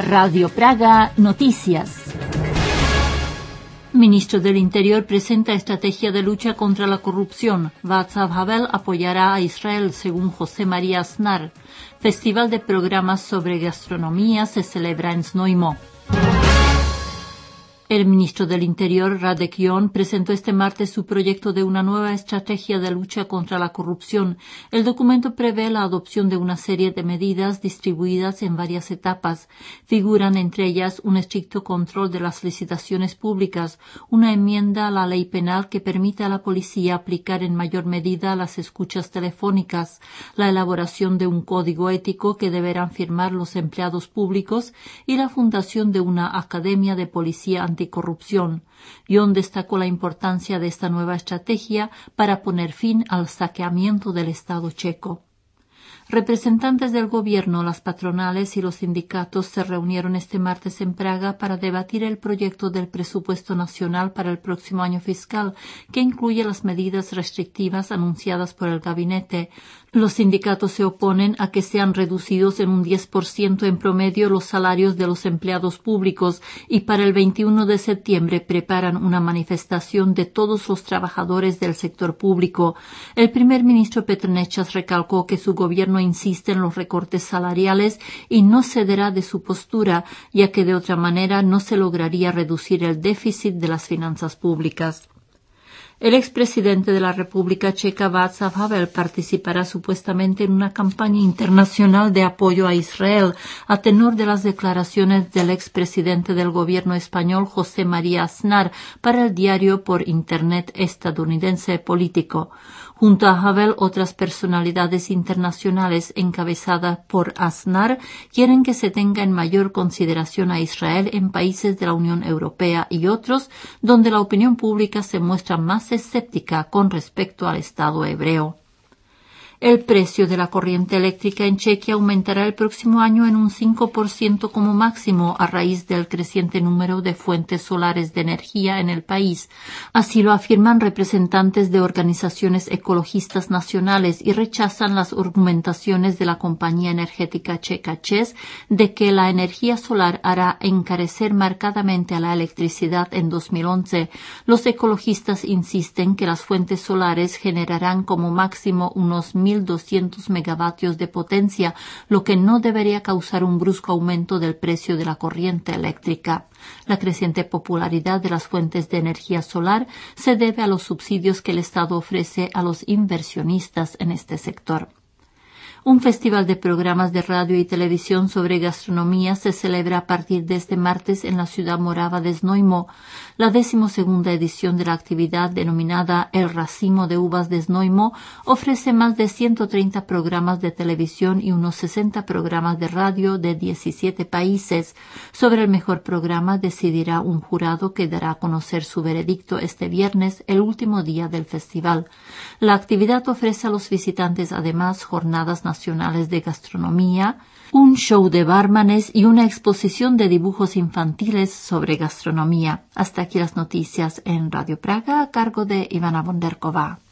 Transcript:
Radio Praga Noticias. Ministro del Interior presenta estrategia de lucha contra la corrupción. Václav Havel apoyará a Israel, según José María Aznar. Festival de programas sobre gastronomía se celebra en Znojmo. El ministro del Interior, Radek Jon, presentó este martes su proyecto de una nueva estrategia de lucha contra la corrupción. El documento prevé la adopción de una serie de medidas distribuidas en varias etapas. Figuran entre ellas un estricto control de las licitaciones públicas, una enmienda a la ley penal que permite a la policía aplicar en mayor medida las escuchas telefónicas, la elaboración de un código ético que deberán firmar los empleados públicos y la fundación de una academia de policía anticorrupción. Jon destacó la importancia de esta nueva estrategia para poner fin al saqueamiento del Estado checo. Representantes del gobierno, las patronales y los sindicatos se reunieron este martes en Praga para debatir el proyecto del presupuesto nacional para el próximo año fiscal, que incluye las medidas restrictivas anunciadas por el gabinete. Los sindicatos se oponen a que sean reducidos en un 10% en promedio los salarios de los empleados públicos y para el 21 de septiembre preparan una manifestación de todos los trabajadores del sector público. El primer ministro Petr Nečas recalcó que su gobierno insiste en los recortes salariales y no cederá de su postura, ya que de otra manera no se lograría reducir el déficit de las finanzas públicas. El expresidente de la República Checa, Václav Havel, participará supuestamente en una campaña internacional de apoyo a Israel, a tenor de las declaraciones del expresidente del gobierno español, José María Aznar, para el diario por Internet estadounidense Político. Junto a Havel, otras personalidades internacionales encabezadas por Aznar quieren que se tenga en mayor consideración a Israel en países de la Unión Europea y otros donde la opinión pública se muestra más escéptica con respecto al Estado hebreo. El precio de la corriente eléctrica en Chequia aumentará el próximo año en un 5% como máximo a raíz del creciente número de fuentes solares de energía en el país. Así lo afirman representantes de organizaciones ecologistas nacionales y rechazan las argumentaciones de la compañía energética checa ČEZ de que la energía solar hará encarecer marcadamente a la electricidad en 2011. Los ecologistas insisten que las fuentes solares generarán como máximo unos 1.200 megavatios de potencia, lo que no debería causar un brusco aumento del precio de la corriente eléctrica. La creciente popularidad de las fuentes de energía solar se debe a los subsidios que el Estado ofrece a los inversionistas en este sector. Un festival de programas de radio y televisión sobre gastronomía se celebra a partir de este martes en la ciudad morava de Znojmo. La 12ª edición de la actividad, denominada El Racimo de Uvas de Znojmo, ofrece más de 130 programas de televisión y unos 60 programas de radio de 17 países. Sobre el mejor programa decidirá un jurado que dará a conocer su veredicto este viernes, el último día del festival. La actividad ofrece a los visitantes además jornadas nacionales de gastronomía, un show de bármanes y una exposición de dibujos infantiles sobre gastronomía. Hasta aquí las noticias en Radio Praga a cargo de Ivana Bonderková.